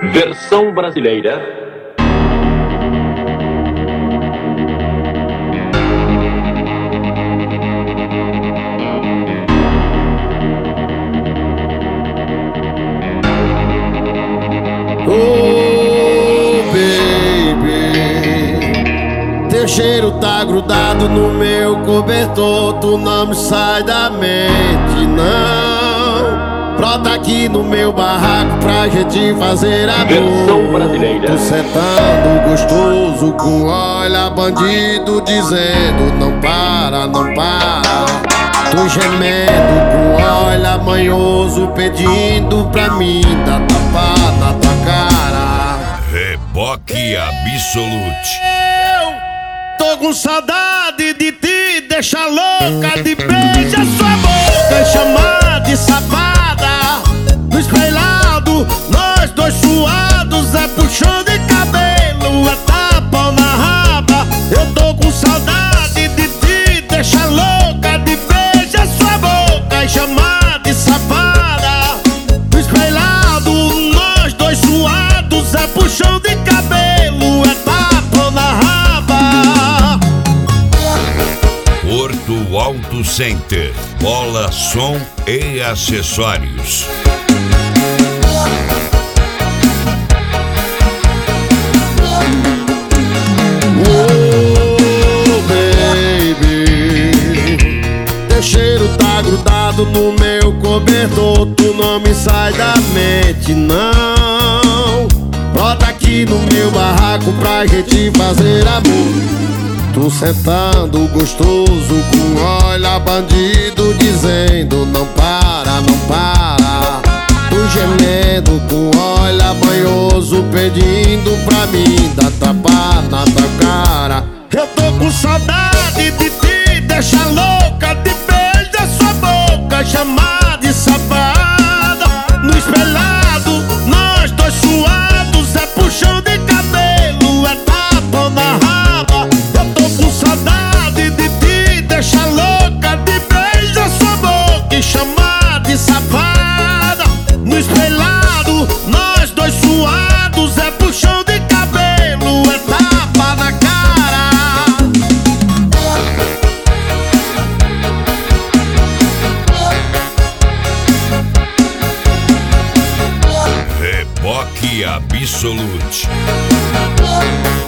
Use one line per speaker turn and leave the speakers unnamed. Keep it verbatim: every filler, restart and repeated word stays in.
Versão brasileira.
Oh, baby, teu cheiro tá grudado no meu cobertor. Tu não me sai da mente, não. Brota aqui no meu barraco pra gente fazer amor.
Versão brasileira.
Tu sentando gostoso com olha bandido dizendo não para, não para. Tu gemendo com olha manhoso pedindo pra mim dar tapa na tua cara.
Reboque Absolute.
Eu tô com saudade de te deixar louca, de beijar sua boca e chamar de safada. No espelhado, nós dois suados, é puxão de cabelo, é tapa na raba. Eu tô com saudade de te deixar louca, de beijar sua boca e chamar de safada. No espelhado, nós dois suados, é puxão de cabelo, é tapa na raba.
Porto Auto Center, bola, som e acessórios.
Oh, baby, teu cheiro tá grudado no meu cobertor. Tu não me sai da mente, não. Brota aqui no meu barraco pra gente fazer amor. Tu sentando gostoso com olha bandido dizendo não para, não para. Tu gemendo com olha banhoso pedindo pra mim dar tapa na tua cara. Eu tô com saudade de te deixar louca, de beijar sua boca, chamar de safada. No espelhado, nós dois suados, é puxão de cabelo, é tapa na raba. Eu tô com saudade de te deixar louca, de beijar sua boca e chamar de safada. No espelhado, nós dois suados, é puxão de cabelo, é tapa na cara.
Reboque Absolute.